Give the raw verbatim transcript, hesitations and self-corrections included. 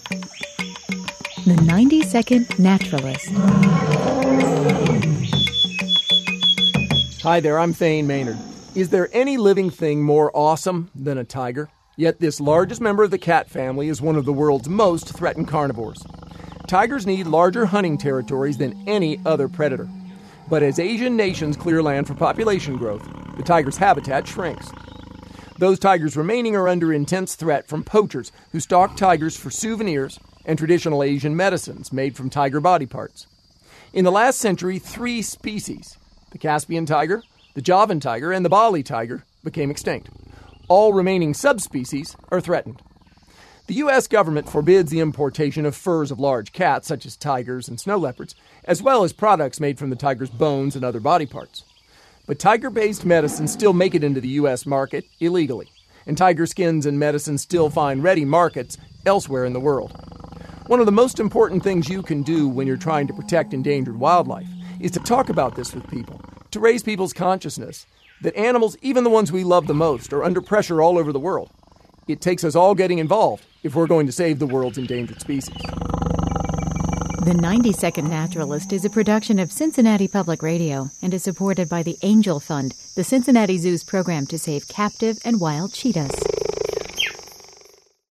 The ninety second Naturalist. Hi there, I'm Thane Maynard. Is there any living thing more awesome than a tiger? Yet this largest member of the cat family is one of the world's most threatened carnivores. Tigers need larger hunting territories than any other predator. But as Asian nations clear land for population growth, the tiger's habitat shrinks. Those tigers remaining are under intense threat from poachers who stalk tigers for souvenirs and traditional Asian medicines made from tiger body parts. In the last century, three species, the Caspian tiger, the Javan tiger, and the Bali tiger, became extinct. All remaining subspecies are threatened. The U S government forbids the importation of furs of large cats, such as tigers and snow leopards, as well as products made from the tiger's bones and other body parts. But tiger-based medicines still make it into the U S market illegally, and tiger skins and medicines still find ready markets elsewhere in the world. One of the most important things you can do when you're trying to protect endangered wildlife is to talk about this with people, to raise people's consciousness that animals, even the ones we love the most, are under pressure all over the world. It takes us all getting involved if we're going to save the world's endangered species. The ninety second Naturalist is a production of Cincinnati Public Radio and is supported by the Angel Fund, the Cincinnati Zoo's program to save captive and wild cheetahs.